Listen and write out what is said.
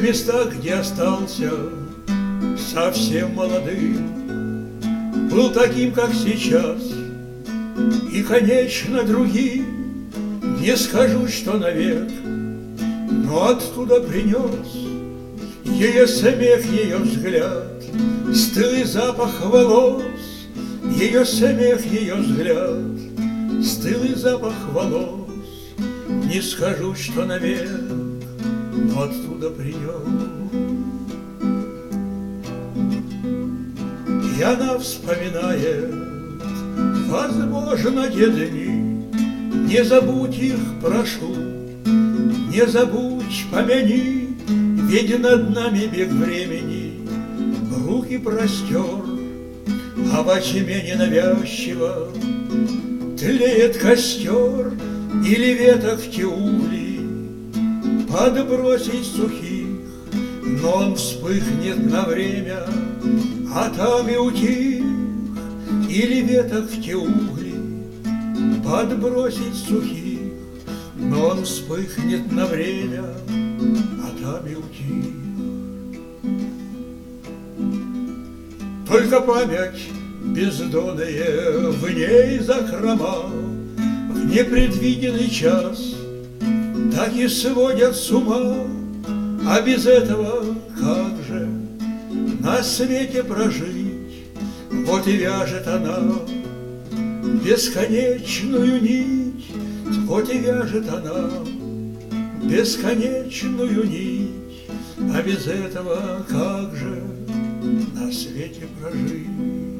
местах, где остался совсем молодым, был таким, как сейчас, и, конечно, другим. Не скажу, что навек, но оттуда принес ее смех, ее взгляд, стылый запах волос. Ее смех, ее взгляд, стылый запах волос. Не скажу, что навек, но оттуда принес. И она вспоминает, возможно, те дни. Не забудь их, прошу, не забудь, помяни, ведь над нами бег времени руки простер, а во тьме ненавязчиво тлеет костер, или веток в те угли подбросить сухих, но он вспыхнет на время, а там и утих. Или веток в те угли подбросить сухих, но он вспыхнет на время, а там и утих. Только память бездонная в ней закрома в непредвиденный час так и сводят с ума. А без этого как же на свете прожить? Вот и вяжет она бесконечную нить, вот и вяжет она бесконечную нить. А без этого как же на свете прожить?